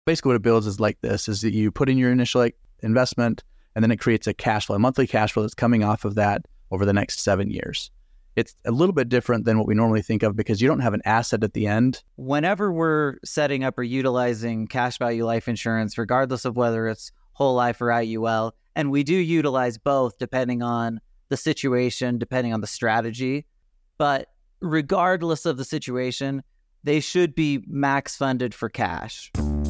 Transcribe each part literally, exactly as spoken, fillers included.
Basically what it builds is like this, is that you put in your initial like, investment, and then it creates a cash flow, a monthly cash flow that's coming off of that over the next seven years. It's a little bit different than what we normally think of because you don't have an asset at the end. Whenever we're setting up or utilizing cash value life insurance, regardless of whether it's whole life or I U L, and we do utilize both depending on the situation, depending on the strategy, but regardless of the situation, they should be max funded for cash.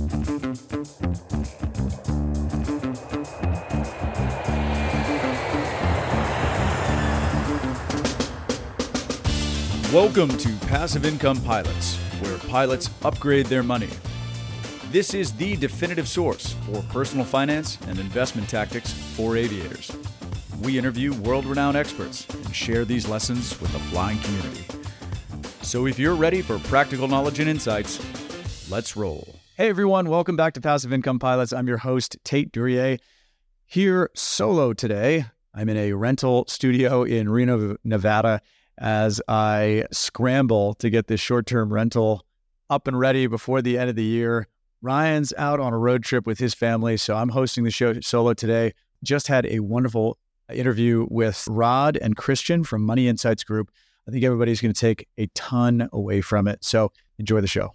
Welcome to Passive Income Pilots, where pilots upgrade their money. This is the definitive source for personal finance and investment tactics for aviators. We interview world-renowned experts and share these lessons with the flying community. So if you're ready for practical knowledge and insights, let's roll. Hey everyone, welcome back to Passive Income Pilots. I'm your host, Tate Duryea. Here solo today. I'm in a rental studio in Reno, Nevada, as I scramble to get this short-term rental up and ready before the end of the year. Ryan's out on a road trip with his family, so I'm hosting the show solo today. Just had a wonderful interview with Rod and Christian from Money Insights Group. I think everybody's going to take a ton away from it, so enjoy the show.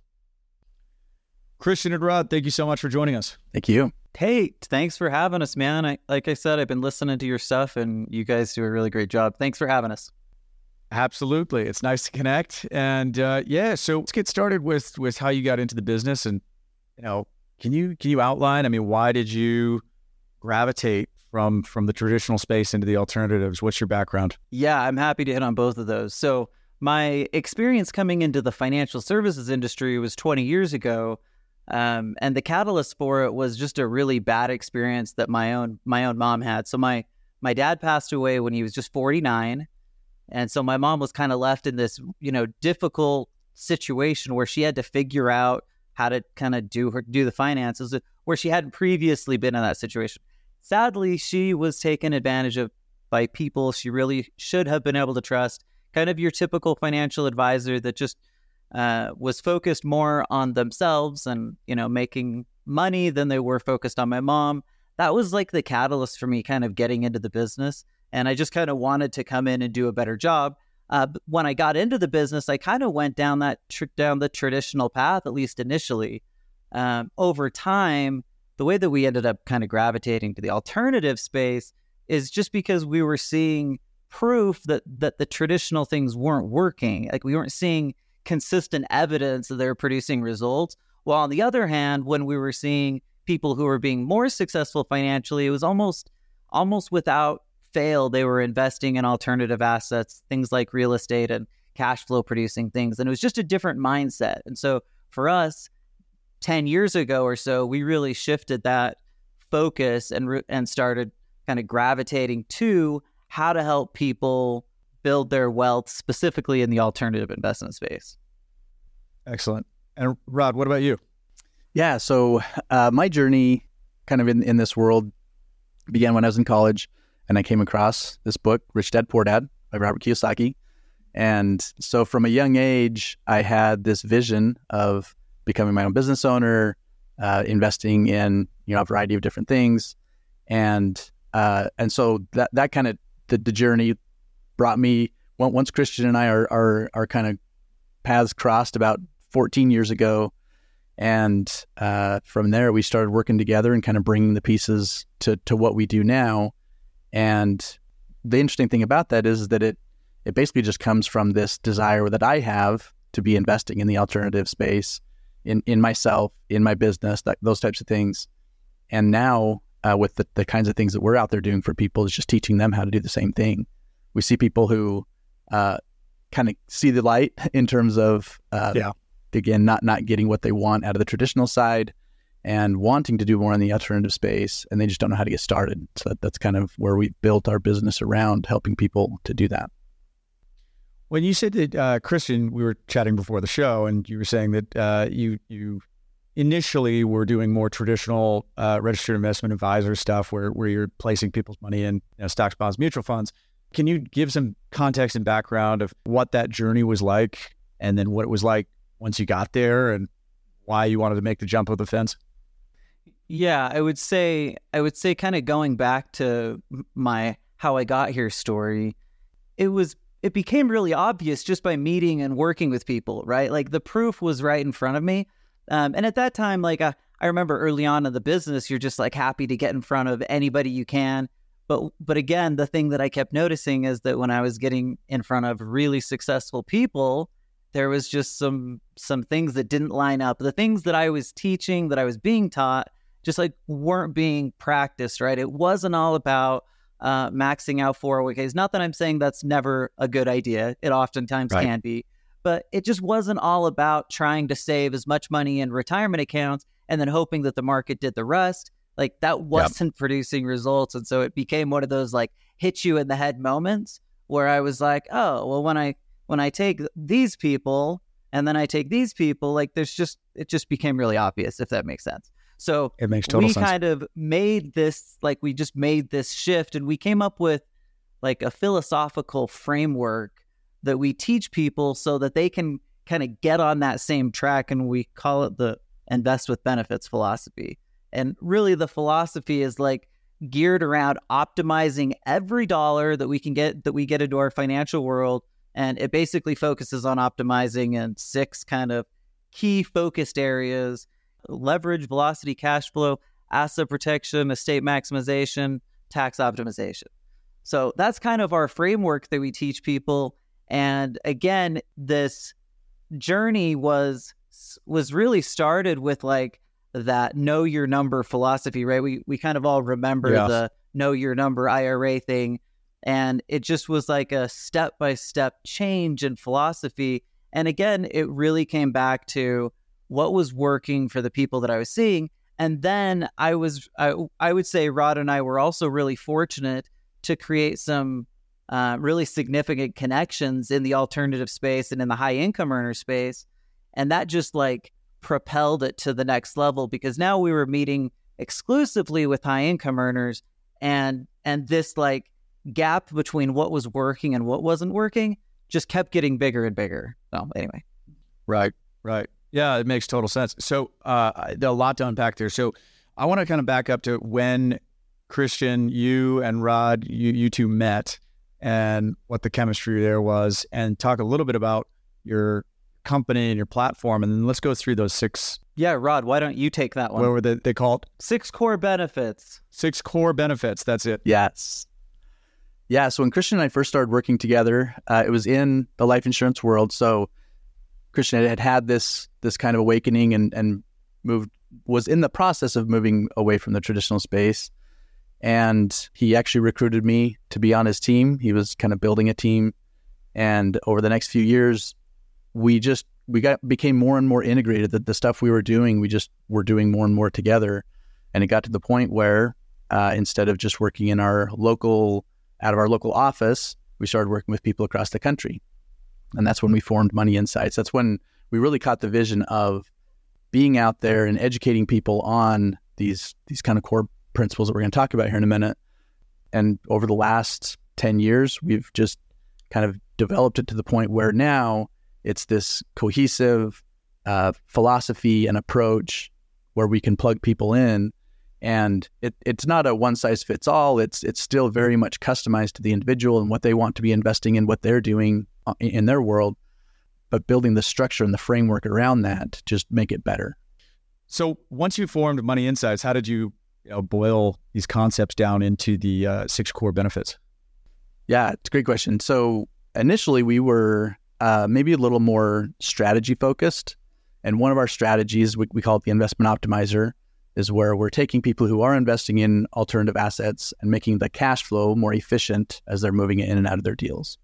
Christian and Rod, thank you so much for joining us. Thank you. Tate, thanks for having us, man. I, like I said, I've been listening to your stuff, and you guys do a really great job. Thanks for having us. Absolutely. It's nice to connect. And uh, yeah, so let's get started with with how you got into the business. And, you know, can you can you outline, I mean, why did you gravitate from from the traditional space into the alternatives? What's your background? Yeah, I'm happy to hit on both of those. So my experience coming into the financial services industry was twenty years ago. Um, and the catalyst for it was just a really bad experience that my own my own mom had. So my my dad passed away when he was just forty-nine. And so my mom was kind of left in this, you know, difficult situation where she had to figure out how to kind of do her do the finances, where she hadn't previously been in that situation. Sadly, she was taken advantage of by people she really should have been able to trust. Kind of your typical financial advisor that just uh, was focused more on themselves and, you know, making money than they were focused on my mom. That was like the catalyst for me kind of getting into the business. And I just kind of wanted to come in and do a better job. Uh, when I got into the business, I kind of went down that tr- down the traditional path, at least initially. Um, over time, the way that we ended up kind of gravitating to the alternative space is just because we were seeing proof that that the traditional things weren't working. Like we weren't seeing consistent evidence that they were producing results. While on the other hand, when we were seeing people who were being more successful financially, it was almost almost without fail, they were investing in alternative assets, things like real estate and cash flow producing things. And it was just a different mindset. And so for us, ten years ago or so, we really shifted that focus and re- and started kind of gravitating to how to help people build their wealth, specifically in the alternative investment space. Excellent. And Rod, what about you? Yeah, so uh, my journey kind of in, in this world began when I was in college. And I came across this book, Rich Dad, Poor Dad by Robert Kiyosaki. And so from a young age, I had this vision of becoming my own business owner, uh, investing in, you know, a variety of different things. And uh, and so that that kind of, the, the journey brought me, once Christian and I, are our, our kind of paths crossed about fourteen years ago. And uh, from there, we started working together and kind of bringing the pieces to, to what we do now. And the interesting thing about that is that it it basically just comes from this desire that I have to be investing in the alternative space, in, in myself, in my business, that, those types of things. And now uh, with the, the kinds of things that we're out there doing for people is just teaching them how to do the same thing. We see people who uh, kind of see the light in terms of, uh, yeah. again, not, not getting what they want out of the traditional side, and wanting to do more in the alternative space, and they just don't know how to get started. So that, that's kind of where we built our business around, helping people to do that. When you said that, uh, Christian, we were chatting before the show, and you were saying that uh, you you initially were doing more traditional uh, registered investment advisor stuff, where where you're placing people's money in, you know, stocks, bonds, mutual funds. Can you give some context and background of what that journey was like, and then what it was like once you got there, and why you wanted to make the jump over the fence? Yeah, I would say I would say kind of going back to my how I got here story, it was it became really obvious just by meeting and working with people, right? Like the proof was right in front of me. Um, and at that time, like I, I remember early on in the business, you're just like happy to get in front of anybody you can. But but again, the thing that I kept noticing is that when I was getting in front of really successful people, there was just some some things that didn't line up. The things that I was teaching, that I was being taught, just like weren't being practiced, right? It wasn't all about uh, maxing out four oh one k's. Not that I'm saying that's never a good idea. It oftentimes Right. can be. But it just wasn't all about trying to save as much money in retirement accounts and then hoping that the market did the rest. Like that wasn't yep. producing results. And so it became one of those like hit you in the head moments where I was like, oh, well, when I when I take these people and then I take these people, like there's just it just became really obvious, if that makes sense. So it makes total we sense. kind of made this, like we just made this shift and we came up with like a philosophical framework that we teach people so that they can kind of get on that same track. And we call it the invest with benefits philosophy. And really the philosophy is like geared around optimizing every dollar that we can get, that we get into our financial world. And it basically focuses on optimizing in six kind of key focused areas: leverage, velocity, cash flow, asset protection, estate maximization, tax optimization. So that's kind of our framework that we teach people. And again, this journey was was really started with like that know your number philosophy, right? We we kind of all remember yeah. the know your number I R A thing. And it just was like a step-by-step change in philosophy. And again, it really came back to what was working for the people that I was seeing. And then I was, I, I would say Rod and I were also really fortunate to create some uh, really significant connections in the alternative space and in the high income earner space. And that just like propelled it to the next level, because now we were meeting exclusively with high income earners, and, and this like gap between what was working and what wasn't working just kept getting bigger and bigger. So anyway. Right, right. Yeah, it makes total sense. So uh, a lot to unpack there. So I want to kind of back up to when Christian, you and Rod, you, you two met and what the chemistry there was, and talk a little bit about your company and your platform. And then let's go through those six. Yeah, Rod, why don't you take that one? What were they, they called? Six core benefits. Six core benefits. That's it. Yes. Yeah. So when Christian and I first started working together, uh, it was in the life insurance world. So Christian had had this this kind of awakening and and moved was in the process of moving away from the traditional space. And he actually recruited me to be on his team. He was kind of building a team. And over the next few years, we just we got became more and more integrated. The, the stuff we were doing, we just were doing more and more together. And it got to the point where uh, instead of just working in our local out of our local office, we started working with people across the country. And that's when we formed Money Insights. That's when we really caught the vision of being out there and educating people on these these kind of core principles that we're going to talk about here in a minute. And over the last ten years, we've just kind of developed it to the point where now it's this cohesive uh, philosophy and approach where we can plug people in. And it, it's not a one size fits all. It's it's still very much customized to the individual and what they want to be investing in, what they're doing in their world, but building the structure and the framework around that to just make it better. So once you formed Money Insights, how did you, you know, boil these concepts down into the uh, six core benefits? Yeah, it's a great question. So initially we were uh, maybe a little more strategy focused. And one of our strategies, we, we call it the investment optimizer, is where we're taking people who are investing in alternative assets and making the cash flow more efficient as they're moving in and out of their deals.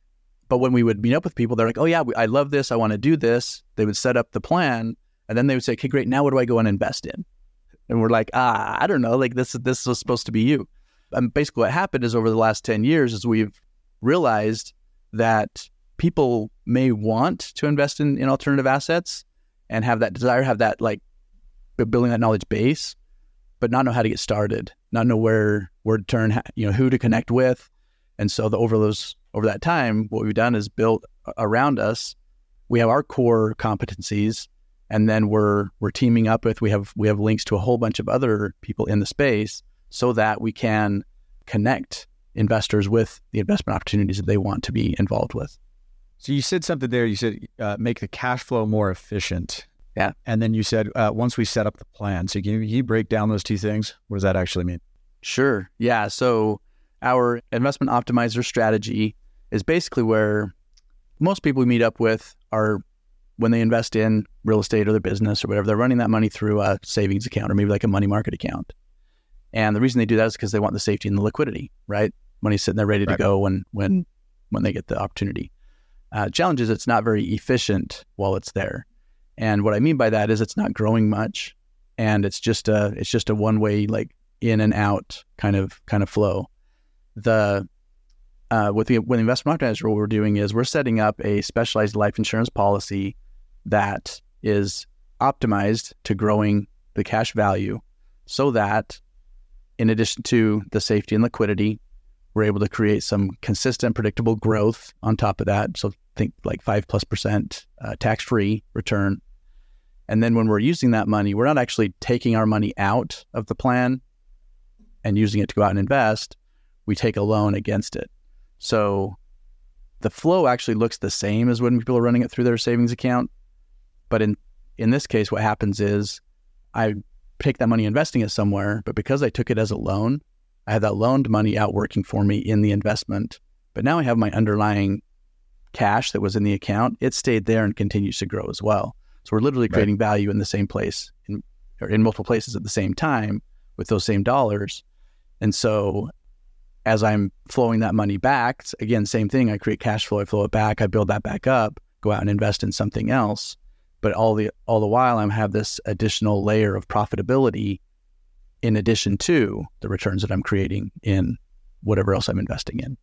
But when we would meet up with people, they're like, oh yeah, I love this. I want to do this. They would set up the plan and then they would say, okay, great. Now what do I go and invest in? And we're like, ah, I don't know. Like this, this was supposed to be you. And basically what happened is over the last ten years is we've realized that people may want to invest in, in alternative assets and have that desire, have that like building that knowledge base, but not know how to get started, not know where, where to turn, you know, who to connect with. And so the, over those, over that time, what we've done is built around us. We have our core competencies, And then we're we're teaming up with, we have we have links to a whole bunch of other people in the space so that we can connect investors with the investment opportunities that they want to be involved with. So you said something there. You said uh, make the cash flow more efficient. Yeah. And then you said uh, once we set up the plan. So can you, can you break down those two things? What does that actually mean? Sure. Yeah. So our investment optimizer strategy is basically where most people we meet up with are, when they invest in real estate or their business or whatever, they're running that money through a savings account or maybe like a money market account. And the reason they do that is because they want the safety and the liquidity, right? Money's sitting there ready to Right. go when when when they get the opportunity. Uh, challenge is it's not very efficient while it's there. And what I mean by that is it's not growing much, and it's just a it's just a one way, like in and out kind of kind of flow. The uh, with the with the investment optimizer, what we're doing is we're setting up a specialized life insurance policy that is optimized to growing the cash value, so that in addition to the safety and liquidity, we're able to create some consistent, predictable growth on top of that. So think like five plus percent uh, tax-free return. And then when we're using that money, we're not actually taking our money out of the plan and using it to go out and invest. We take a loan against it. So the flow actually looks the same as when people are running it through their savings account. But in, in this case, what happens is I take that money investing it somewhere, but because I took it as a loan, I have that loaned money out working for me in the investment. But now I have my underlying cash that was in the account. It stayed there and continues to grow as well. So we're literally creating right. value in the same place, in, or in multiple places at the same time with those same dollars. And so as I'm flowing that money back, again, same thing, I create cash flow, I flow it back, I build that back up, go out and invest in something else. But all the all the while, I have this additional layer of profitability in addition to the returns that I'm creating in whatever else I'm investing in.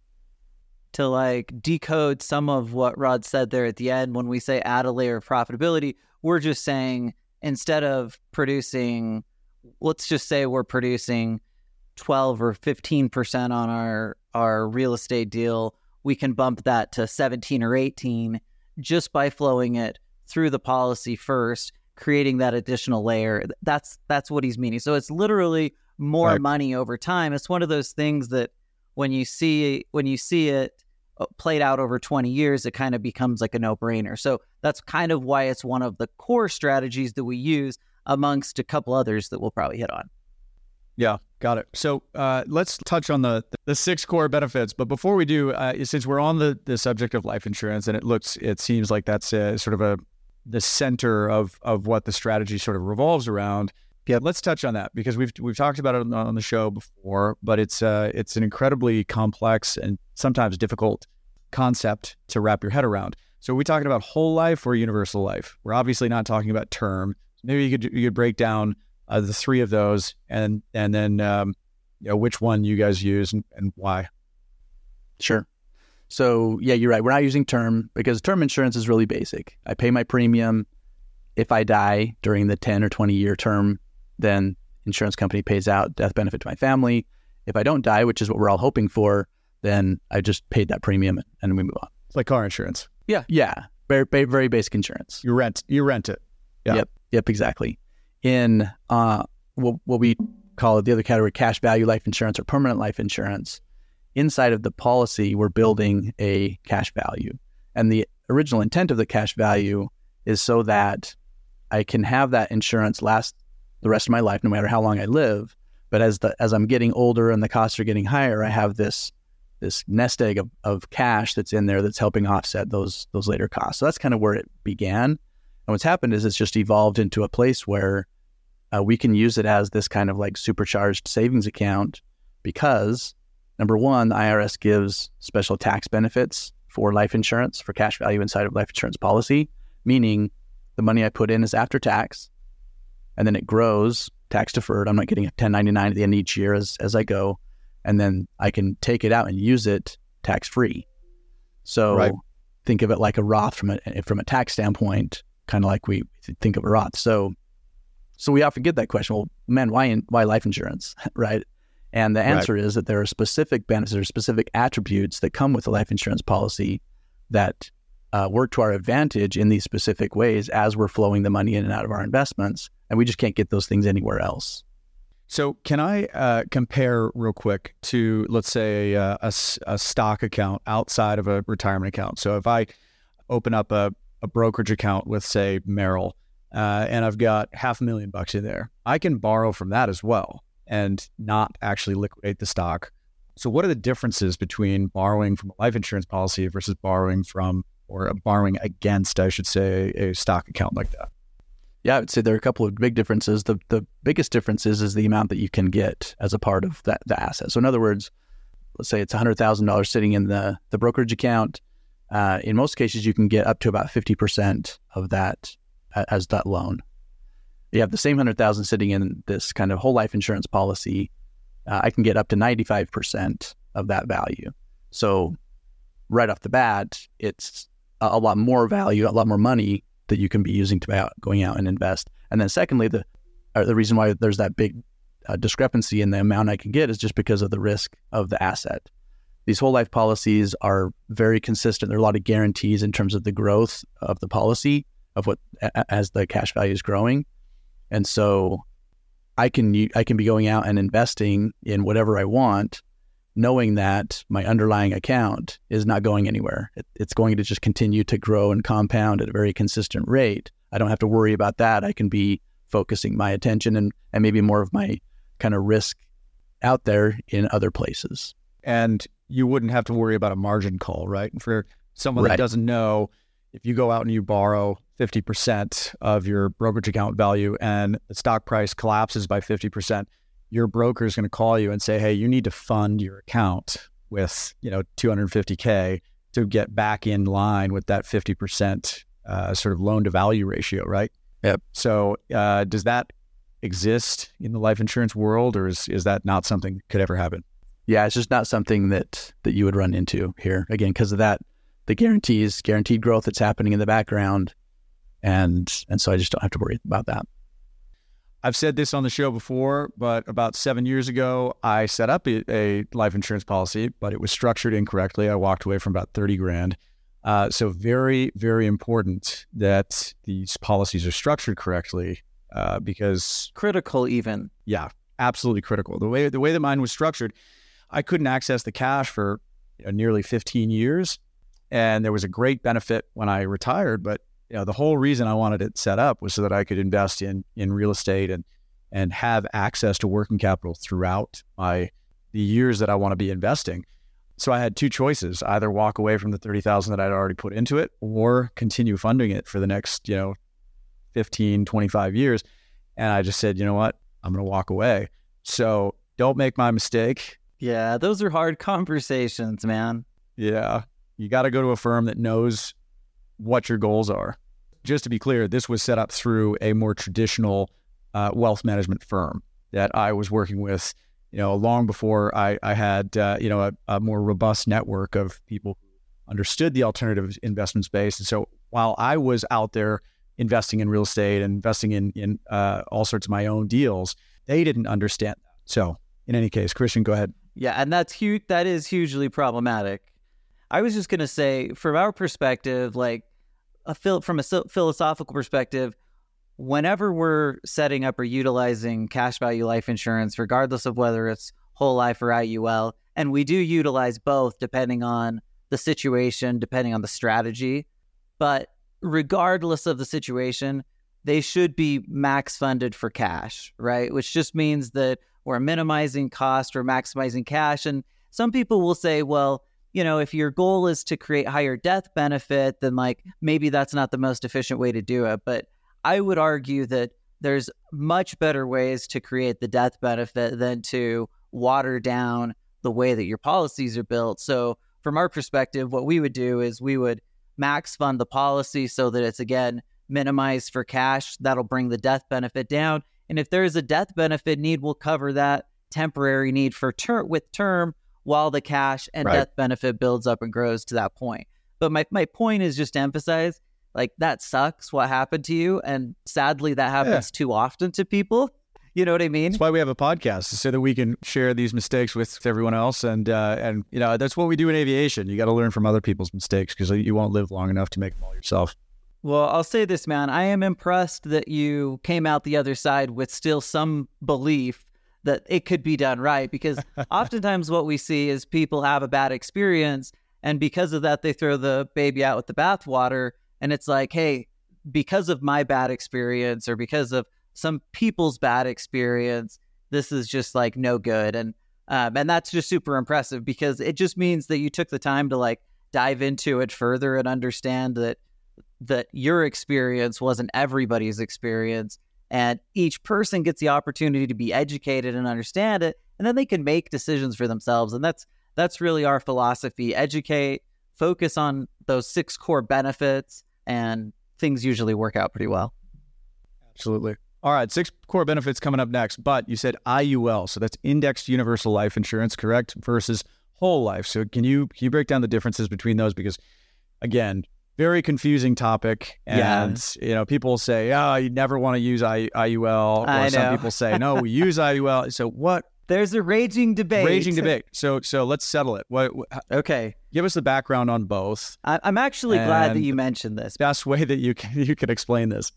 To like decode some of what Rod said there at the end, when we say add a layer of profitability, we're just saying instead of producing, let's just say we're producing twelve or fifteen percent on our, our real estate deal, we can bump that to seventeen or eighteen just by flowing it through the policy first, creating that additional layer. That's that's what he's meaning. So it's literally more right. money over time. It's one of those things that when you see when you see it played out over twenty years, it kind of becomes like a no-brainer. So that's kind of why it's one of the core strategies that we use amongst a couple others that we'll probably hit on. Yeah, got it. So uh, let's touch on the the six core benefits. But before we do, uh, since we're on the, the subject of life insurance, and it looks, it seems like that's a, sort of a the center of of what the strategy sort of revolves around. Yeah, let's touch on that because we've we've talked about it on, on the show before, but it's uh it's an incredibly complex and sometimes difficult concept to wrap your head around. So are we talking about whole life or universal life? We're obviously not talking about term. Maybe you could you could break down uh, the three of those and and then um, you know, which one you guys use and, and why. Sure. So yeah, you're right. We're not using term because term insurance is really basic. I pay my premium. If I die during the ten or twenty year term, then insurance company pays out death benefit to my family. If I don't die, which is what we're all hoping for, then I just paid that premium and we move on. It's like car insurance. Yeah. Yeah. Very, very, very basic insurance. You rent, you rent it. Yeah. Yep. Yep. Exactly. In uh, what, what we call it, the other category, cash value life insurance or permanent life insurance, inside of the policy, we're building a cash value. And the original intent of the cash value is so that I can have that insurance last the rest of my life, no matter how long I live. But as the as I'm getting older and the costs are getting higher, I have this this nest egg of, of cash that's in there that's helping offset those those later costs. So that's kind of where it began. And what's happened is it's just evolved into a place where uh, we can use it as this kind of like supercharged savings account because number one, the I R S gives special tax benefits for life insurance, for cash value inside of life insurance policy, meaning the money I put in is after tax, and then it grows tax deferred. I'm not getting a ten ninety-nine at the end of each year as, as I go, and then I can take it out and use it tax free. So right. think of it like a Roth from a from a tax standpoint, kind of like we think of a Roth. So so we often get that question, well, man, why in, why life insurance, right? And the answer right. is that there are specific benefits or specific attributes that come with a life insurance policy that uh, work to our advantage in these specific ways as we're flowing the money in and out of our investments. And we just can't get those things anywhere else. So can I uh, compare real quick to, let's say, a, a, a stock account outside of a retirement account? So if I open up a, a brokerage account with, say, Merrill, uh, and I've got half a million bucks in there, I can borrow from that as well and not actually liquidate the stock. So what are the differences between borrowing from a life insurance policy versus borrowing from, or borrowing against, I should say, a stock account like that? Yeah, I would say there are a couple of big differences. The the biggest difference is, is the amount that you can get as a part of that the asset. So in other words, let's say it's one hundred thousand dollars sitting in the, the brokerage account. Uh, in most cases, you can get up to about fifty percent of that as that loan. You have the same one hundred thousand dollars sitting in this kind of whole life insurance policy. Uh, I can get up to ninety-five percent of that value. So right off the bat, it's a, a lot more value, a lot more money that you can be using to out, going out and invest. And then secondly, the uh, the reason why there's that big uh, discrepancy in the amount I can get is just because of the risk of the asset. These whole life policies are very consistent. There are a lot of guarantees in terms of the growth of the policy, of what a, as the cash value is growing. And so I can I can be going out and investing in whatever I want, knowing that my underlying account is not going anywhere. It, it's going to just continue to grow and compound at a very consistent rate. I don't have to worry about that. I can be focusing my attention and, and maybe more of my kind of risk out there in other places. And you wouldn't have to worry about a margin call, right? And for someone Right. that doesn't know, if you go out and you borrow fifty percent of your brokerage account value and the stock price collapses by fifty percent, your broker is going to call you and say, hey, you need to fund your account with, you know, two hundred fifty K to get back in line with that fifty percent uh, sort of loan to value ratio, right? Yep. So uh, does that exist in the life insurance world, or is, is that not something that could ever happen? Yeah, it's just not something that, that you would run into here. Again, because of that, the guarantees, guaranteed growth that's happening in the background. And, and so I just don't have to worry about that. I've said this on the show before, but about seven years ago, I set up a, a life insurance policy, but it was structured incorrectly. I walked away from about thirty grand. Uh, so very, very important that these policies are structured correctly uh, because, Critical even. yeah, absolutely critical. The way the way that mine was structured, I couldn't access the cash for you know, nearly fifteen years. And there was a great benefit when I retired, but you know, the whole reason I wanted it set up was so that I could invest in in real estate and and have access to working capital throughout my the years that I want to be investing. So I had two choices: either walk away from the thirty thousand that I'd already put into it, or continue funding it for the next, you know, fifteen, twenty-five years. And I just said, you know what, I'm going to walk away. So don't make my mistake. Yeah, those are hard conversations, man. Yeah, you got to go to a firm that knows what your goals are. Just to be clear, this was set up through a more traditional uh, wealth management firm that I was working with, you know, long before I, I had, uh, you know, a, a more robust network of people who understood the alternative investment space. And so while I was out there investing in real estate and investing in, in uh, all sorts of my own deals, they didn't understand that. So in any case, Christian, go ahead. Yeah, and that's huge. That is hugely problematic. I was just going to say, from our perspective, like a phil- from a philosophical perspective, whenever we're setting up or utilizing cash value life insurance, regardless of whether it's whole life or I U L, and we do utilize both depending on the situation, depending on the strategy, but regardless of the situation, they should be max funded for cash, right? Which just means that we're minimizing cost or maximizing cash. And some people will say, well, you know, if your goal is to create higher death benefit, then like maybe that's not the most efficient way to do it. But I would argue that there's much better ways to create the death benefit than to water down the way that your policies are built. So from our perspective, what we would do is we would max fund the policy so that it's, again, minimized for cash. That'll bring the death benefit down. And if there is a death benefit need, we'll cover that temporary need for ter- with term while the cash and Right. death benefit builds up and grows to that point. But my, my point is just to emphasize, like, that sucks what happened to you. And sadly, that happens too often to people. You know what I mean? That's why we have a podcast, so that we can share these mistakes with everyone else. And, uh, and you know, that's what we do in aviation. You got to learn from other people's mistakes because you won't live long enough to make them all yourself. Well, I'll say this, man. I am impressed that you came out the other side with still some belief that it could be done right, because oftentimes what we see is people have a bad experience, and because of that, they throw the baby out with the bathwater. And it's like, hey, because of my bad experience or because of some people's bad experience, this is just like no good. And um, and that's just super impressive, because it just means that you took the time to like dive into it further and understand that that your experience wasn't everybody's experience, and each person gets the opportunity to be educated and understand it, and then they can make decisions for themselves. And that's that's really our philosophy: educate, focus on those six core benefits, and things usually work out pretty well. Absolutely. All right, six core benefits coming up next, but you said I U L, so that's Indexed Universal Life Insurance, correct? Versus whole life. So can you can you break down the differences between those? Because again, very confusing topic, and yeah. you know, people say, "Oh, you never want to use I, IUL," or I some know. people say, "No, we use I U L." So what? There's a raging debate. Raging debate. So so let's settle it. What? what okay. Give us the background on both. I, I'm actually glad that you mentioned this. Best way that you can you can explain this.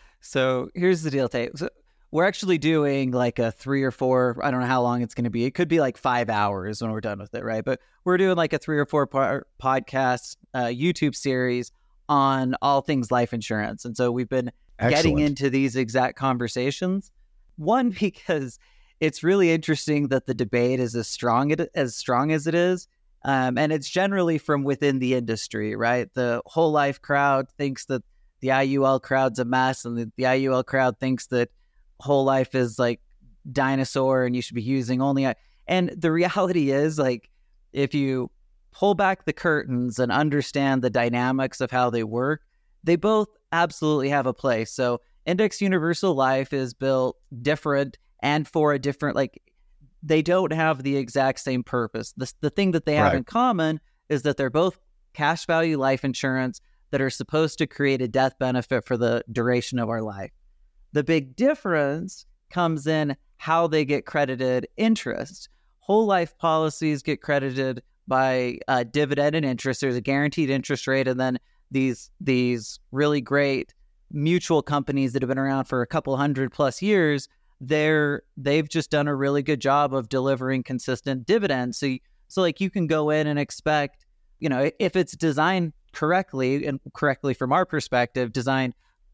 So here's the deal, Tate. So we're actually doing like a three or four, I don't know how long it's going to be. It could be like five hours when we're done with it, right? But we're doing like a three or four part podcast uh, YouTube series on all things life insurance. And so we've been Excellent. getting into these exact conversations. One, because it's really interesting that the debate is as strong as strong as it is. Um, and it's generally from within the industry, right? The whole life crowd thinks that the I U L crowd's a mess, and the, the I U L crowd thinks that whole life is like dinosaur and you should be using only I- and the reality is, like, if you pull back the curtains and understand the dynamics of how they work, they both absolutely have a place. So Indexed Universal Life is built different and for a different, like, they don't have the exact same purpose. The, the thing that they have Right. in common is that they're both cash value life insurance that are supposed to create a death benefit for the duration of our life. The big difference comes in how they get credited interest. Whole life policies get credited by uh, dividend and interest. There's a guaranteed interest rate, and then these these really great mutual companies that have been around for a couple hundred plus years, they're they've just done a really good job of delivering consistent dividends. So so like you can go in and expect, you know, if it's designed correctly, and correctly from our perspective, designed,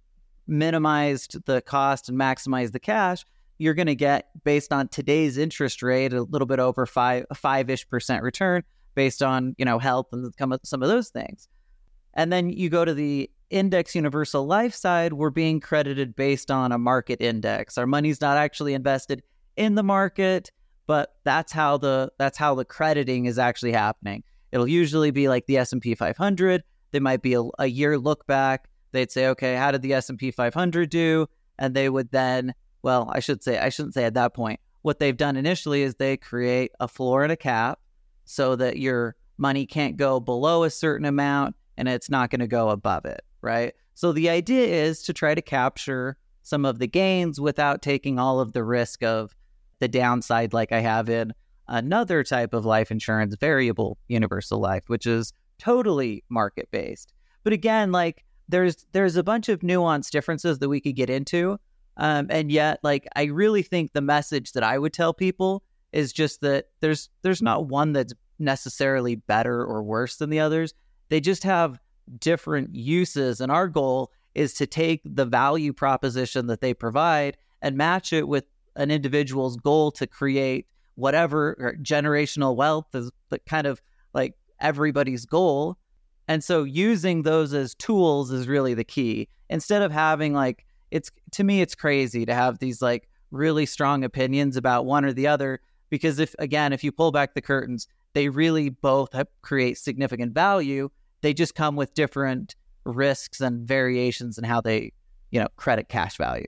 minimized the cost and maximized the cash, you're going to get, based on today's interest rate, a little bit over five, a five-ish percent return based on, you know, health and some of those things. And then you go to the Index Universal Life side, we're being credited based on a market index. Our money's not actually invested in the market, but that's how the that's how the crediting is actually happening. It'll usually be like the S and P five hundred. They might be a, a year look back. They'd say, okay, how did the S and P five hundred do? And they would then, well, I should say, I shouldn't say at that point. What they've done initially is they create a floor and a cap so that your money can't go below a certain amount and it's not going to go above it, right? So the idea is to try to capture some of the gains without taking all of the risk of the downside, like I have in another type of life insurance, variable universal life, which is totally market-based. But again, like there's there's a bunch of nuanced differences that we could get into. Um, and yet, like, I really think the message that I would tell people is just that there's there's not one that's necessarily better or worse than the others. They just have different uses. And our goal is to take the value proposition that they provide and match it with an individual's goal to create whatever generational wealth is, but kind of like everybody's goal. And so using those as tools is really the key. Instead of having like, it's, to me, it's crazy to have these like really strong opinions about one or the other, because if, again, if you pull back the curtains, they really both have, create significant value. They just come with different risks and variations in how they, you know, credit cash value.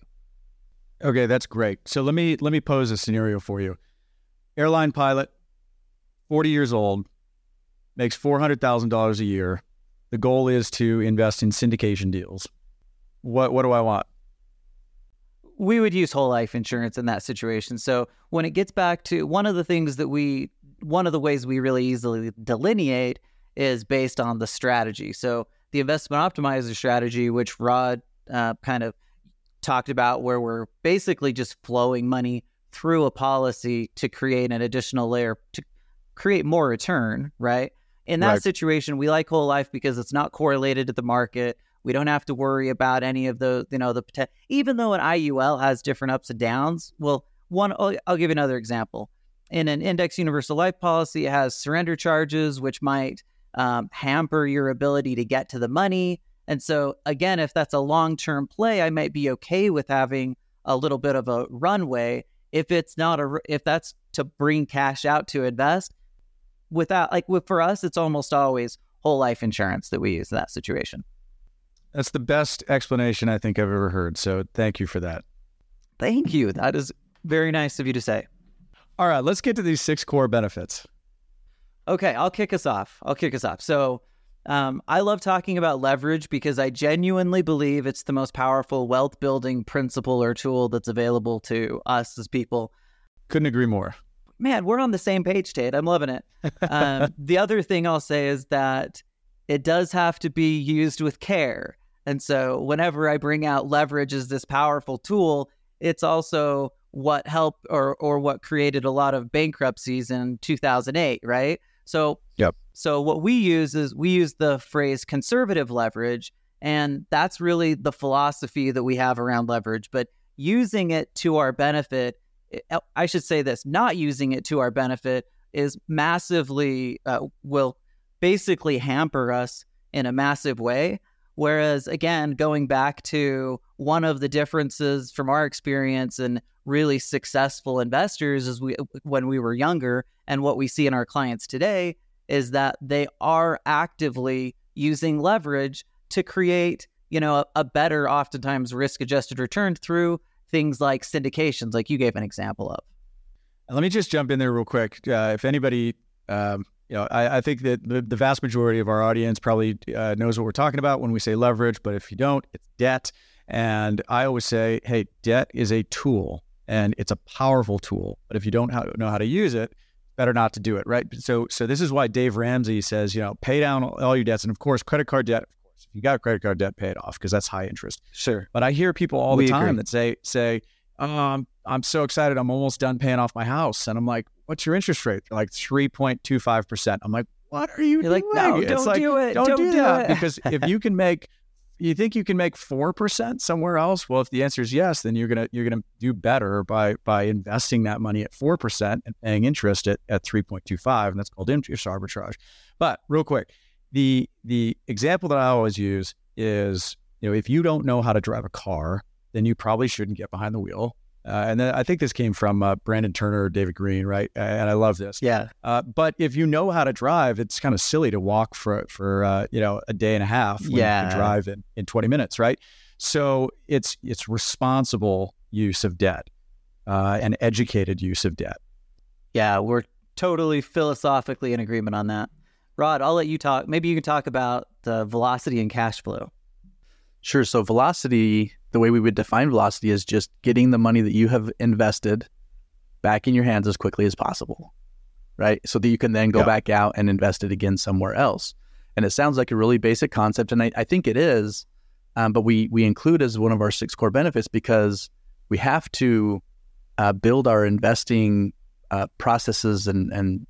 Okay, that's great. So let me, let me pose a scenario for you. Airline pilot, forty years old, makes four hundred thousand dollars a year. The goal is to invest in syndication deals. What what do I want? we would use whole life insurance in that situation. So when it gets back to one of the things that we, one of the ways we really easily delineate is based on the strategy. So the investment optimizer strategy, which Rod uh, kind of talked about, where we're basically just flowing money through a policy to create an additional layer to create more return, right? In that Right. situation, we like whole life because it's not correlated to the market. We don't have to worry about any of the, you know, the potential, even though an I U L has different ups and downs. Well, one, I'll, I'll give you another example. In an index universal life policy, it has surrender charges, which might um, hamper your ability to get to the money. And so again, if that's a long-term play, I might be okay with having a little bit of a runway. If it's not a, if that's to bring cash out to invest, without, like with, for us, it's almost always whole life insurance that we use in that situation. That's the best explanation I think I've ever heard. So thank you for that. Thank you. That is very nice of you to say. All right, let's get to these six core benefits. Okay, I'll kick us off. I'll kick us off. So um, I love talking about leverage because I genuinely believe it's the most powerful wealth building principle or tool that's available to us as people. Couldn't agree more. Man, we're on the same page, Tate. I'm loving it. Um, the other thing I'll say is that it does have to be used with care. And so whenever I bring out leverage as this powerful tool, it's also what helped or or what created a lot of bankruptcies in two thousand eight, right? So, yep. So what we use is we use the phrase conservative leverage, and that's really the philosophy that we have around leverage. But using it to our benefit, I should say this, not using it to our benefit is massively, uh, will basically hamper us in a massive way. Whereas, again, going back to one of the differences from our experience and really successful investors is we when we were younger and what we see in our clients today is that they are actively using leverage to create, you know, a, a better, oftentimes risk-adjusted return through things like syndications, like you gave an example of. And let me just jump in there real quick. Uh, if anybody, um, you know, I, I think that the, the vast majority of our audience probably uh, knows what we're talking about when we say leverage, but if you don't, it's debt. And I always say, hey, debt is a tool and it's a powerful tool. But if you don't know how to use it, better not to do it, right? So so this is why Dave Ramsey says, you know, pay down all your debts. And of course, credit card debt, of course, if you got credit card debt, pay it off because that's high interest. Sure. But I hear people all We the time agree. that say, say, um, I'm so excited. I'm almost done paying off my house. And I'm like, what's your interest rate? They're like three point two five percent. I'm like, what are you You're doing? like, no, It's don't like, do it. Don't, Don't do, do that. it. Because if you can make, you think you can make four percent somewhere else? Well, if the answer is yes, then you're going to, you're going to do better by, by investing that money at four percent and paying interest at, at three point two five. And that's called interest arbitrage. But real quick, the, the example that I always use is, you know, if you don't know how to drive a car, then you probably shouldn't get behind the wheel. Uh, and then I think this came from uh, Brandon Turner or David Green, right? Uh, and I love this. Yeah. Uh, but if you know how to drive, it's kind of silly to walk for for uh, you know a day and a half when Yeah. you can drive in, in twenty minutes, right? So it's it's responsible use of debt uh, and educated use of debt. Yeah, we're totally philosophically in agreement on that. Rod, I'll let you talk. Maybe you can talk about the velocity and cash flow. Sure. So velocity, the way we would define velocity is just getting the money that you have invested back in your hands as quickly as possible, right? So that you can then go Yeah. back out and invest it again somewhere else. And it sounds like a really basic concept, and I, I think it is, um, but we we include as one of our six core benefits because we have to uh, build our investing uh, processes and, and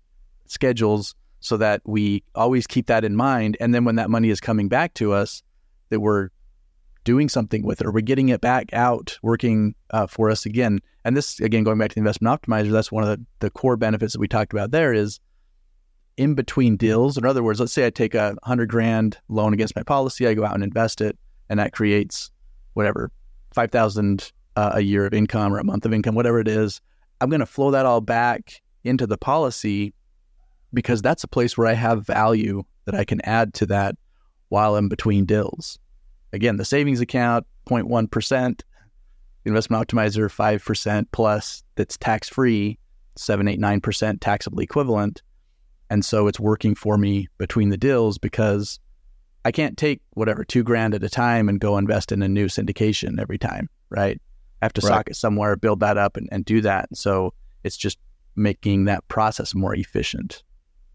schedules so that we always keep that in mind. And then when that money is coming back to us, that we're doing something with it, or we're getting it back out working uh, for us again. And this, again, going back to the investment optimizer, that's one of the, the core benefits that we talked about there is in between deals. In other words, let's say I take a hundred grand loan against my policy, I go out and invest it, and that creates whatever, five thousand uh, a year of income or a month of income, whatever it is. I'm going to flow that all back into the policy because that's a place where I have value that I can add to that while I'm between deals. Again, the savings account, zero point one percent, the investment optimizer, five percent plus that's tax-free, seven, eight, nine percent taxable equivalent. And so it's working for me between the deals because I can't take whatever, two grand at a time and go invest in a new syndication every time, right? I have to Right. sock it somewhere, build that up, and, and do that. And so it's just making that process more efficient.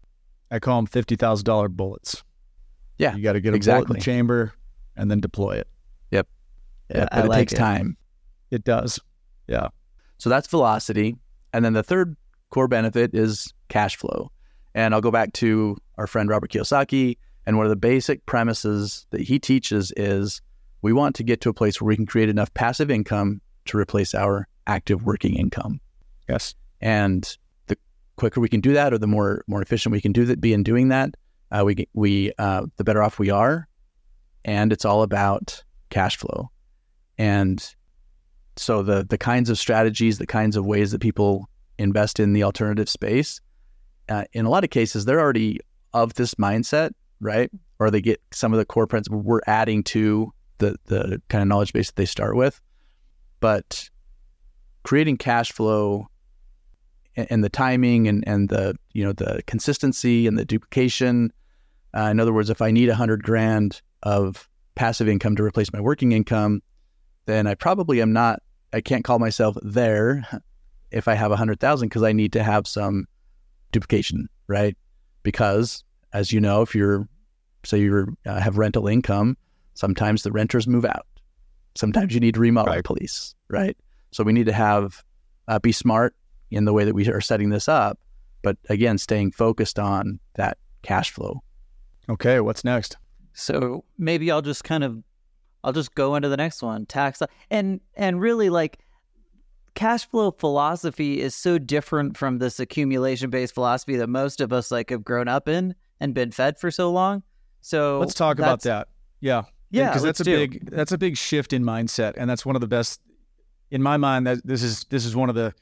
I call them fifty thousand dollars bullets. Yeah, You got to get a bullet in exactly. the chamber and then deploy it. Yep. Yeah, Yeah, I but it like takes it. time. It does. Yeah. So that's velocity. And then the third core benefit is cash flow. And I'll go back to our friend Robert Kiyosaki. And one of the basic premises that he teaches is we want to get to a place where we can create enough passive income to replace our active working income. Yes. And the quicker we can do that, or the more more efficient we can do that, be in doing that, uh, we get- we uh, the better off we are. And it's all about cash flow. And so the the kinds of strategies, the kinds of ways that people invest in the alternative space, uh, in a lot of cases, they're already of this mindset, right? Or they get some of the core principles we're adding to the the kind of knowledge base that they start with. But creating cash flow and, and the timing and, and the, you know, the consistency and the duplication. Uh, in other words, if I need a hundred grand of passive income to replace my working income, then I probably am not, I can't call myself there if I have a hundred thousand, because I need to have some duplication, right? Because as you know, if you're, say you uh, have rental income, sometimes the renters move out. Sometimes you need to remodel Right. the police, right? So we need to have, uh, be smart in the way that we are setting this up, but again, staying focused on that cash flow. Okay. What's next? So maybe I'll just kind of, I'll just go into the next one, tax. And, and really like cash flow philosophy is so different from this accumulation-based philosophy that most of us like have grown up in and been fed for so long. So Let's talk about that's- that. Yeah. Yeah, Because that's let's a do. big, that's a big shift in mindset. And that's one of the best, in my mind, that this is, this is one of the,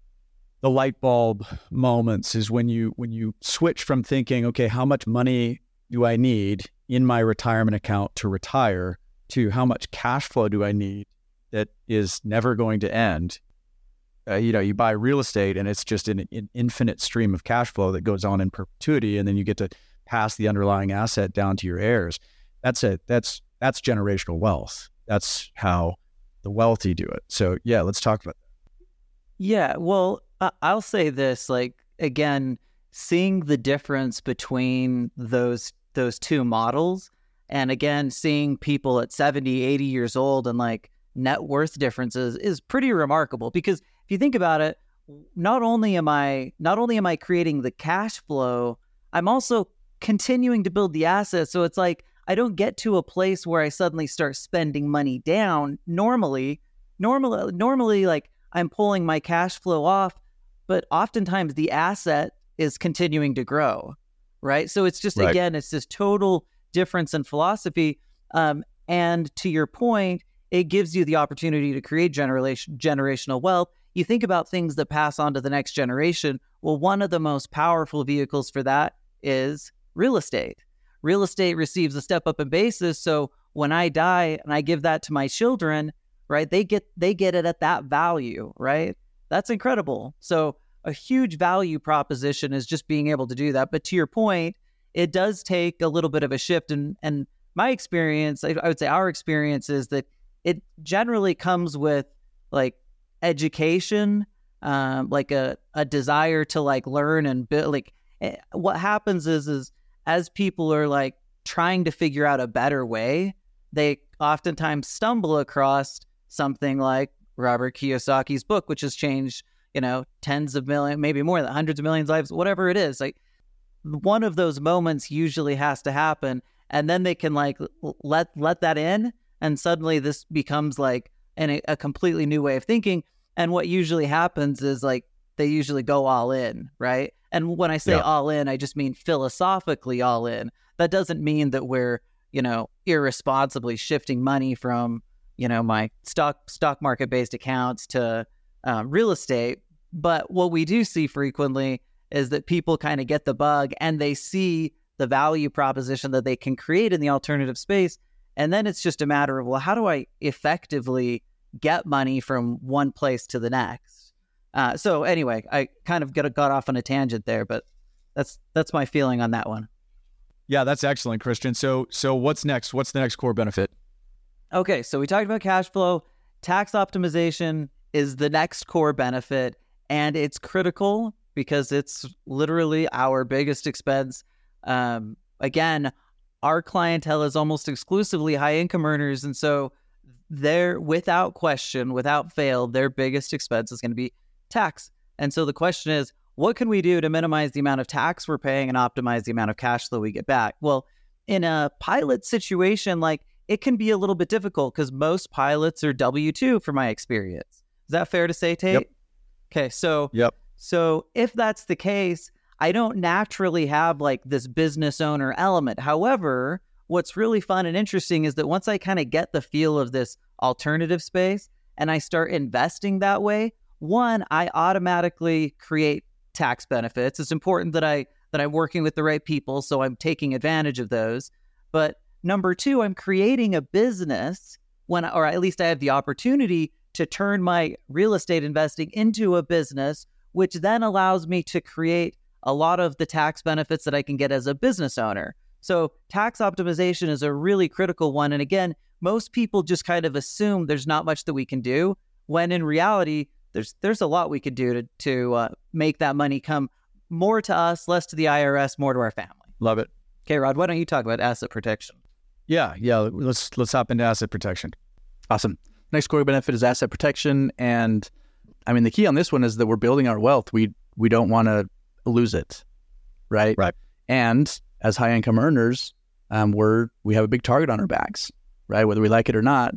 the light bulb moments is when you, when you switch from thinking, okay, how much money do I need in my retirement account to retire, to how much cash flow do I need that is never going to end. Uh, you know, you buy real estate and it's just an, an infinite stream of cash flow that goes on in perpetuity, and then you get to pass the underlying asset down to your heirs. That's it. That's that's generational wealth. That's how the wealthy do it. So yeah, let's talk about that. Yeah, well, I- I'll say this, like, again, seeing the difference between those those two models, and again, seeing people at seventy, eighty years old and like net worth differences is pretty remarkable. Because if you think about it, not only am I not only am I creating the cash flow, I'm also continuing to build the assets. So it's like I don't get to a place where I suddenly start spending money down. Normally, normally, normally, like I'm pulling my cash flow off, but oftentimes the asset is continuing to grow, right? So it's just, Right. again, it's this total difference in philosophy. Um, and to your point, it gives you the opportunity to create generation, generational wealth. You think about things that pass on to the next generation. Well, one of the most powerful vehicles for that is real estate. Real estate receives a step up in basis. So when I die and I give that to my children, right, they get they get it at that value, right? That's incredible. So a huge value proposition is just being able to do that. But to your point, it does take a little bit of a shift. And and my experience, I, I would say our experience is that it generally comes with like education, um, like a, a desire to like learn and build. Like eh, what happens is, is as people are like trying to figure out a better way, they oftentimes stumble across something like Robert Kiyosaki's book, which has changed, you know, tens of millions, maybe more than hundreds of millions of lives, whatever it is. Like one of those moments usually has to happen. And then they can like let, let that in. And suddenly this becomes like an, a completely new way of thinking. And what usually happens is like, they usually go all in, right? And when I say Yeah. all in, I just mean philosophically all in. That doesn't mean that we're, you know, irresponsibly shifting money from, you know, my stock stock market based accounts to um, real estate. But what we do see frequently is that people kind of get the bug and they see the value proposition that they can create in the alternative space. And then it's just a matter of, well, how do I effectively get money from one place to the next? Uh, so anyway, I kind of got, got off on a tangent there, but that's that's my feeling on that one. Yeah, that's excellent, Christian. So so what's next? What's the next core benefit? Okay, so we talked about cash flow. tax optimization is the next core benefit, and it's critical because it's literally our biggest expense. Um, again, our clientele is almost exclusively high income earners. And so they're, without question, without fail, their biggest expense is going to be tax. And so the question is, what can we do to minimize the amount of tax we're paying and optimize the amount of cash flow we get back? Well, in a pilot situation, like, it can be a little bit difficult because most pilots are W two from my experience. Is that fair to say, Tate? Yep. Okay, so Yep. So if that's the case, I don't naturally have like this business owner element. However, what's really fun and interesting is that once I kind of get the feel of this alternative space and I start investing that way, one, I automatically create tax benefits. It's important that I that I'm working with the right people, so I'm taking advantage of those. But number two, I'm creating a business when, or at least I have the opportunity to turn my real estate investing into a business, which then allows me to create a lot of the tax benefits that I can get as a business owner. So tax optimization is a really critical one. And again, most people just kind of assume there's not much that we can do, when in reality, there's there's a lot we could do to, to uh, make that money come more to us, less to the I R S, more to our family. Love it. Okay, Rod, why don't you talk about asset protection? Yeah, yeah. Let's let's hop into asset protection. Awesome. Next core benefit is asset protection. And I mean, the key on this one is that we're building our wealth. We we don't want to lose it, right? Right. And as high income earners, um, we're we have a big target on our backs, right? Whether we like it or not,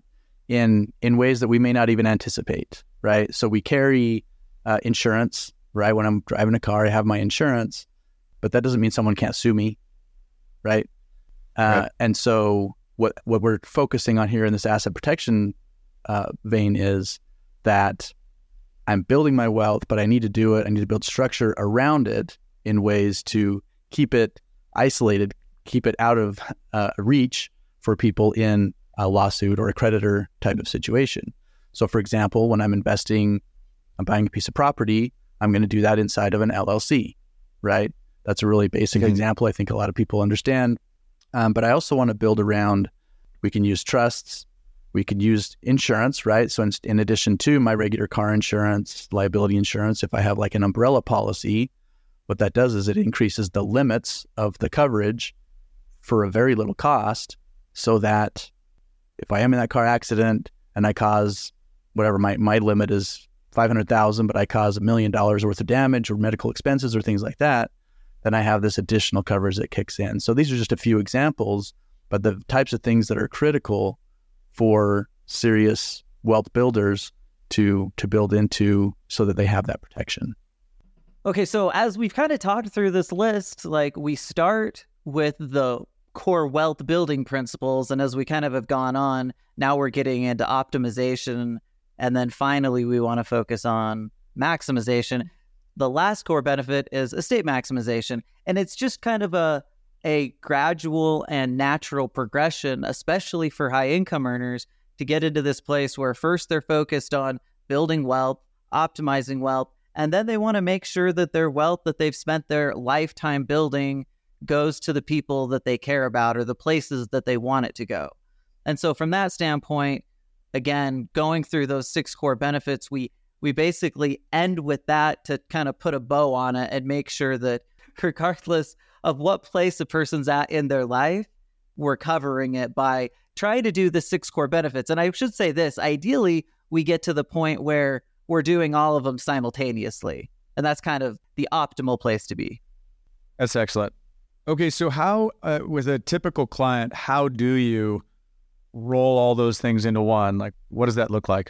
in in ways that we may not even anticipate, right? So we carry uh, insurance, right? When I'm driving a car, I have my insurance, but that doesn't mean someone can't sue me, right? Uh, right. And so what what we're focusing on here in this asset protection uh, vein is that I'm building my wealth, but I need to do it. I need to build structure around it in ways to keep it isolated, keep it out of uh, reach for people in a lawsuit or a creditor type of situation. So for example, when I'm investing, I'm buying a piece of property, I'm going to do that inside of an L L C, right? That's a really basic mm-hmm. example. I think a lot of people understand. Um, but I also want to build around, we can use trusts, we could use insurance, right? So in, in addition to my regular car insurance, liability insurance, if I have like an umbrella policy, what that does is it increases the limits of the coverage for a very little cost, so that if I am in that car accident and I cause whatever, my, my limit is five hundred thousand dollars, but I cause a million dollars worth of damage or medical expenses or things like that, then I have this additional coverage that kicks in. So these are just a few examples, but the types of things that are critical for serious wealth builders to to build into so that they have that protection. Okay, so as we've kind of talked through this list, like we start with the core wealth building principles, and as we kind of have gone on, now we're getting into optimization, and then finally we want to focus on maximization. The last core benefit is estate maximization, and it's just kind of a a gradual and natural progression, especially for high income earners, to get into this place where first they're focused on building wealth, optimizing wealth, and then they want to make sure that their wealth that they've spent their lifetime building goes to the people that they care about or the places that they want it to go. And so from that standpoint, again, going through those six core benefits, we we basically end with that to kind of put a bow on it and make sure that regardless of what place a person's at in their life, we're covering it by trying to do the six core benefits. And I should say this, ideally, we get to the point where we're doing all of them simultaneously. And that's kind of the optimal place to be. That's excellent. Okay, so how, uh, with a typical client, how do you roll all those things into one? Like, what does that look like?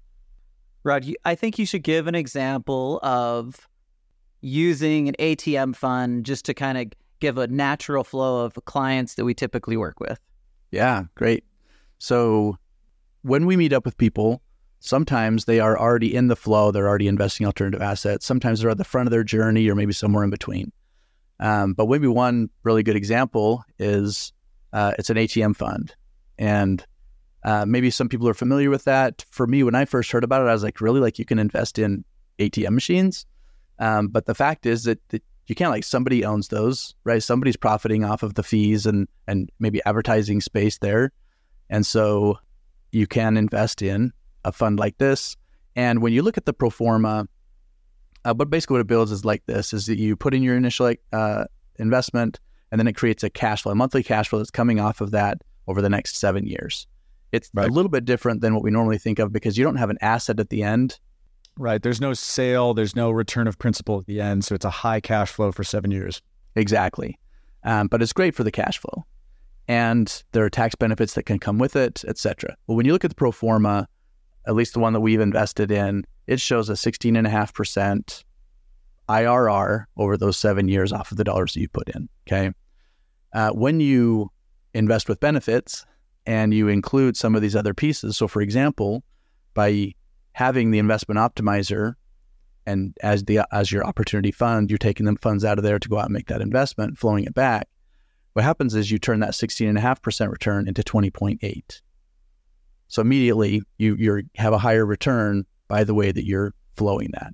Rod, I think you should give an example of using an A T M fund just to kind of give a natural flow of clients that we typically work with. Yeah, great. So when we meet up with people, sometimes they are already in the flow. They're already investing alternative assets. Sometimes they're at the front of their journey or maybe somewhere in between. Um, but maybe one really good example is uh, it's an A T M fund. And uh, maybe some people are familiar with that. For me, when I first heard about it, I was like, really? Like you can invest in A T M machines? Um, but the fact is that, that you can't, like, somebody owns those, right? Somebody's profiting off of the fees and, and maybe advertising space there. And so you can invest in a fund like this. And when you look at the pro forma, uh, but basically what it builds is like this, is that you put in your initial uh, investment, and then it creates a cash flow, a monthly cash flow that's coming off of that over the next seven years. It's right. a little bit different than what we normally think of because you don't have an asset at the end. Right. There's no sale. There's no return of principal at the end. So it's a high cash flow for seven years. Exactly. Um, but it's great for the cash flow. And there are tax benefits that can come with it, et cetera. Well, when you look at the pro forma, at least the one that we've invested in, it shows a sixteen point five percent I R R over those seven years off of the dollars that you put in, okay? Uh, when you invest with benefits and you include some of these other pieces, so for example, by having the investment optimizer and as the as your opportunity fund, you're taking them funds out of there to go out and make that investment, flowing it back. What happens is you turn that sixteen point five percent return into twenty point eight. So immediately you you have a higher return by the way that you're flowing that.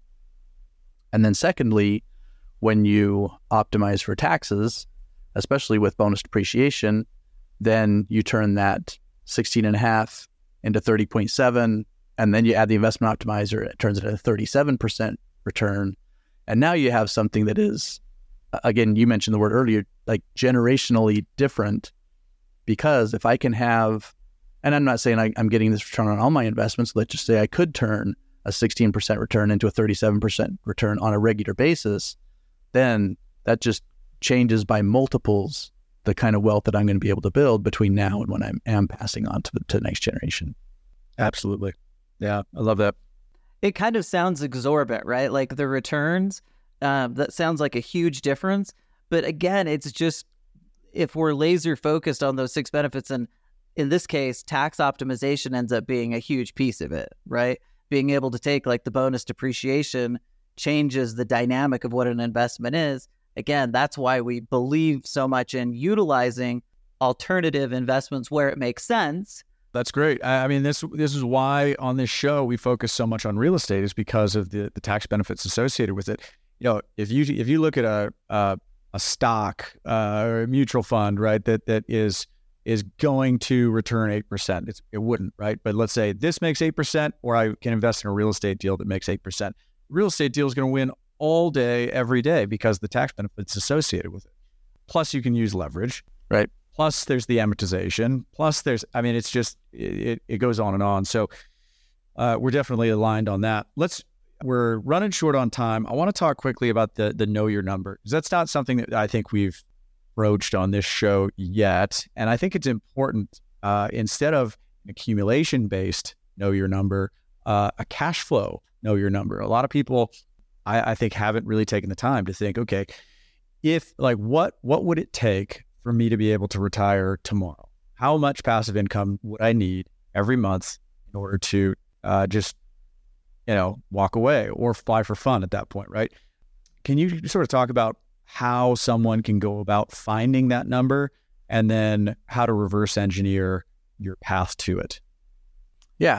And then secondly, when you optimize for taxes, especially with bonus depreciation, then you turn that sixteen point five into thirty point seven, and then you add the investment optimizer, it turns it into a thirty-seven percent return. And now you have something that is, again, you mentioned the word earlier, like generationally different, because if I can have, and I'm not saying I, I'm getting this return on all my investments, let's just say I could turn a sixteen percent return into a thirty-seven percent return on a regular basis, then that just changes by multiples the kind of wealth that I'm going to be able to build between now and when I am passing on to the, to the next generation. Absolutely. Yeah, I love that. It kind of sounds exorbitant, right? Like the returns, um, that sounds like a huge difference. But again, it's just, if we're laser focused on those six benefits, and in this case, tax optimization ends up being a huge piece of it, right? Being able to take like the bonus depreciation changes the dynamic of what an investment is. Again, that's why we believe so much in utilizing alternative investments where it makes sense. That's great. I mean, this this is why on this show we focus so much on real estate, is because of the, the tax benefits associated with it. You know, if you if you look at a a, a stock uh, or a mutual fund, right, that that is is going to return eight percent, it's, it wouldn't, right? But let's say this makes eight percent, or I can invest in a real estate deal that makes eight percent. Real estate deal is going to win all day, every day, because the tax benefits associated with it. Plus, you can use leverage, right? Plus, there's the amortization. Plus, there's, I mean, it's just, it, it goes on and on. So uh, we're definitely aligned on that. Let's, we're running short on time. I want to talk quickly about the the know your number, because that's not something that I think we've broached on this show yet. And I think it's important, uh, instead of accumulation-based know your number, uh, a cash flow know your number. A lot of people, I, I think, haven't really taken the time to think, okay, if like what what would it take for me to be able to retire tomorrow? How much passive income would I need every month in order to uh, just, you know, walk away or fly for fun at that point, right? Can you sort of talk about how someone can go about finding that number, and then how to reverse engineer your path to it? Yeah.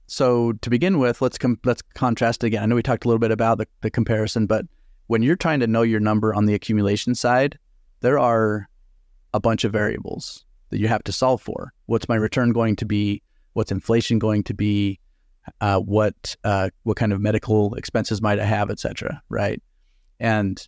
So to begin with, let's com- let's contrast again. I know we talked a little bit about the, the comparison, but when you're trying to know your number on the accumulation side, there are a bunch of variables that you have to solve for. What's my return going to be? What's inflation going to be? Uh, what uh, what kind of medical expenses might I have, et cetera, right? And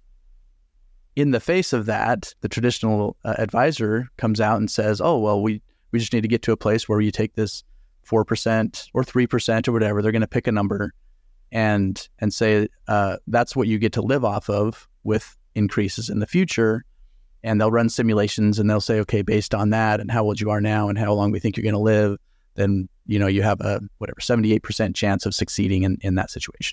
in the face of that, the traditional uh, advisor comes out and says, oh, well, we, we just need to get to a place where you take this four percent or three percent or whatever. They're going to pick a number and and say uh, that's what you get to live off of with increases in the future. And they'll run simulations and they'll say, okay, based on that and how old you are now and how long we think you're going to live, then, you know, you have a whatever seventy-eight percent chance of succeeding in, in that situation.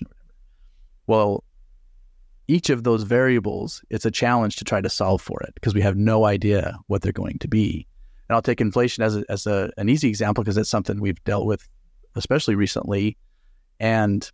Well, each of those variables, it's a challenge to try to solve for it because we have no idea what they're going to be. And I'll take inflation as a, as a, an easy example because it's something we've dealt with, especially recently. And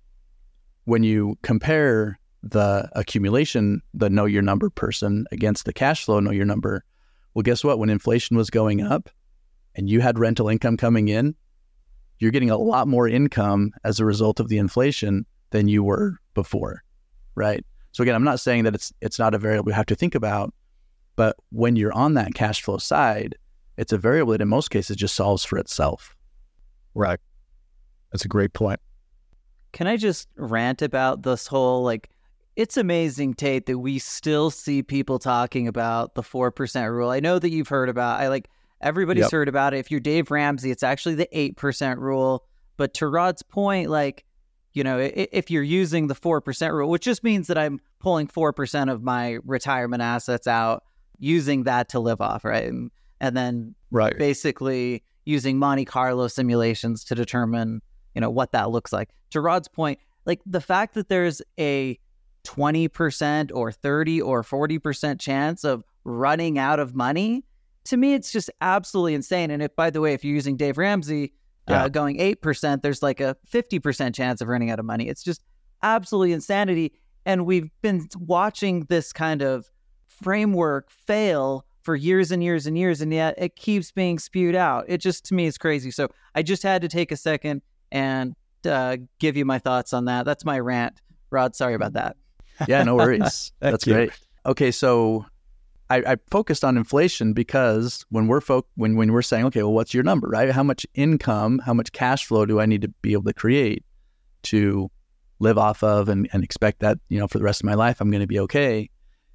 when you compare the accumulation, the know your number person against the cash flow know your number, well, guess what? When inflation was going up and you had rental income coming in, you're getting a lot more income as a result of the inflation than you were before, right? So again, I'm not saying that it's it's not a variable we have to think about, but when you're on that cash flow side, it's a variable that in most cases just solves for itself. Right. That's a great point. Can I just rant about this whole, like, it's amazing, Tate, that we still see people talking about the four percent rule. I know that you've heard about, I like, everybody's Yep. heard about it. If you're Dave Ramsey, it's actually the eight percent rule. But to Rod's point, like, you know, i- if you're using the four percent rule, which just means that I'm pulling four percent of my retirement assets out, using that to live off, right? And, and then Right. basically using Monte Carlo simulations to determine, you know, what that looks like. To Rod's point, like the fact that there's a twenty percent or thirty or forty percent chance of running out of money, to me, it's just absolutely insane. And if, by the way, if you're using Dave Ramsey Yeah. uh, going eight percent, there's like a fifty percent chance of running out of money. It's just absolutely insanity. And we've been watching this kind of framework fail for years and years and years, and yet it keeps being spewed out. It just, to me, is crazy. So I just had to take a second and uh, give you my thoughts on that. That's my rant. Rod, sorry about that. Yeah, no worries. Thank That's you. great. Okay, so I, I focused on inflation because when we're fo- when when we're saying, okay, well, what's your number, right? How much income, how much cash flow do I need to be able to create to live off of and, and expect that, you know, for the rest of my life, I'm going to be okay.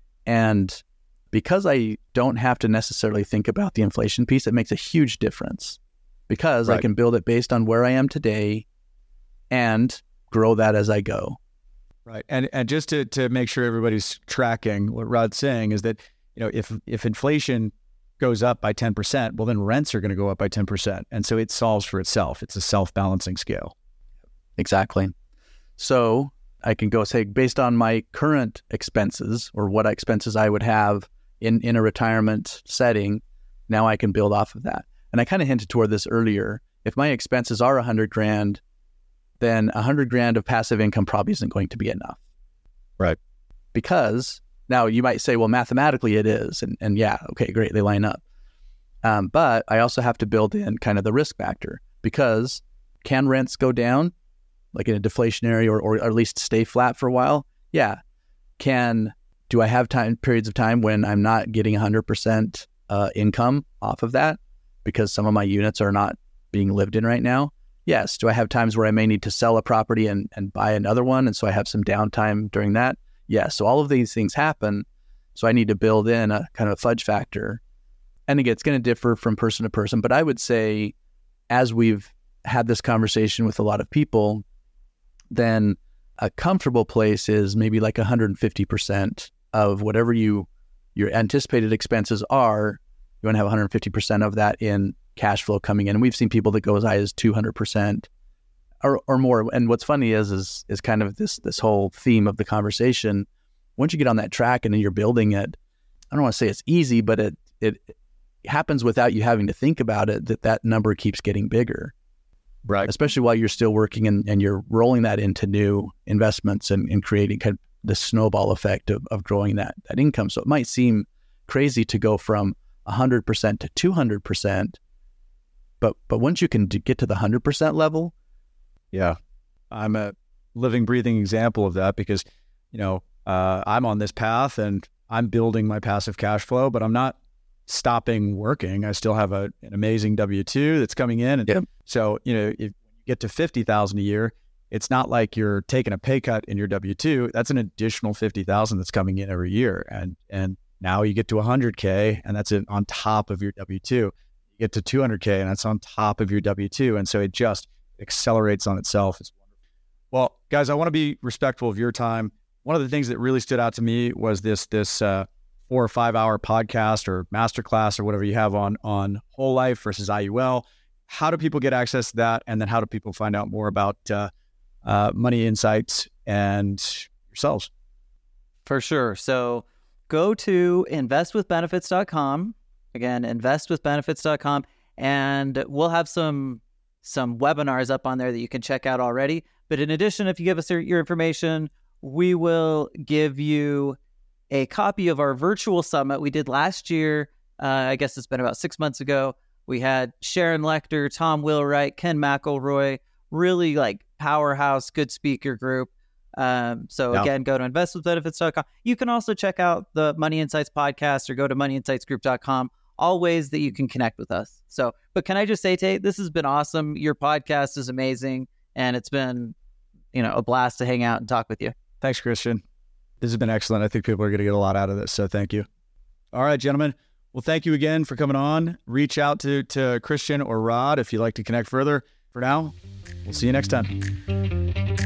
And because I don't have to necessarily think about the inflation piece, it makes a huge difference because I Right. can build it based on where I am today and grow that as I go. Right. And and just to to make sure everybody's tracking, what Rod's saying is that, you know, if if inflation goes up by ten percent, well, then rents are going to go up by ten percent. And so it solves for itself. It's a self-balancing scale. Exactly. So I can go say, based on my current expenses or what expenses I would have in, in a retirement setting, now I can build off of that. And I kind of hinted toward this earlier. If my expenses are a hundred grand, then a hundred grand of passive income probably isn't going to be enough. Right. Because now you might say, well, mathematically it is. And, and yeah, okay, great. They line up. Um, but I also have to build in kind of the risk factor because can rents go down? Like in a deflationary or, or at least stay flat for a while? Yeah. Can, do I have time periods of time when I'm not getting one hundred percent uh, income off of that because some of my units are not being lived in right now? Yes. Do I have times where I may need to sell a property and, and buy another one? And so I have some downtime during that? Yes. So all of these things happen. So I need to build in a kind of fudge factor. And again, it's going to differ from person to person. But I would say as we've had this conversation with a lot of people, then a comfortable place is maybe like one hundred fifty percent of whatever you your anticipated expenses are. You want to have one hundred fifty percent of that in cash flow coming in. And we've seen people that go as high as two hundred percent or or more. And what's funny is is is kind of this this whole theme of the conversation. Once you get on that track and then you're building it, I don't want to say it's easy, but it it happens without you having to think about it, that that number keeps getting bigger. Right. Especially while you're still working and, and you're rolling that into new investments and, and creating kind of the snowball effect of, of growing that, that income. So it might seem crazy to go from one hundred percent to two hundred percent, but but once you can d- get to the one hundred percent level. Yeah. I'm a living, breathing example of that because, you know, uh, I'm on this path and I'm building my passive cash flow, but I'm not stopping working. I still have a, an amazing W two that's coming in. And Yep. so, you know, if you get to fifty thousand a year, it's not like you're taking a pay cut in your W two. That's an additional fifty thousand that's coming in every year. And, and now you get to one hundred K and that's it on top of your W two. You get to two hundred K and that's on top of your W two. And so it just accelerates on itself. It's wonderful. Well, guys, I want to be respectful of your time. One of the things that really stood out to me was this, this, uh, four or five hour podcast or masterclass or whatever you have on, on whole life versus I U L. How do people get access to that? And then how do people find out more about, uh, uh, Money Insights and yourselves? For sure. So go to invest with benefits dot com. Again, invest with benefits dot com. And we'll have some some webinars up on there that you can check out already. But in addition, if you give us your, your information, we will give you a copy of our virtual summit we did last year. Uh, I guess it's been about six months ago. We had Sharon Lechter, Tom Wheelwright, Ken McElroy, really like powerhouse, good speaker group. Um, so Yeah. again, go to invest with benefits dot com. You can also check out the Money Insights podcast or go to money insights group dot com. All ways that you can connect with us. So, but can I just say, Tate, this has been awesome. Your podcast is amazing. and it's been, you know, a blast to hang out and talk with you. Thanks, Christian. This has been excellent. I think people are going to get a lot out of this, so thank you. All right, gentlemen. Well, thank you again for coming on. Reach out to, to Christian or Rod if you'd like to connect further. For now, we'll see you next time.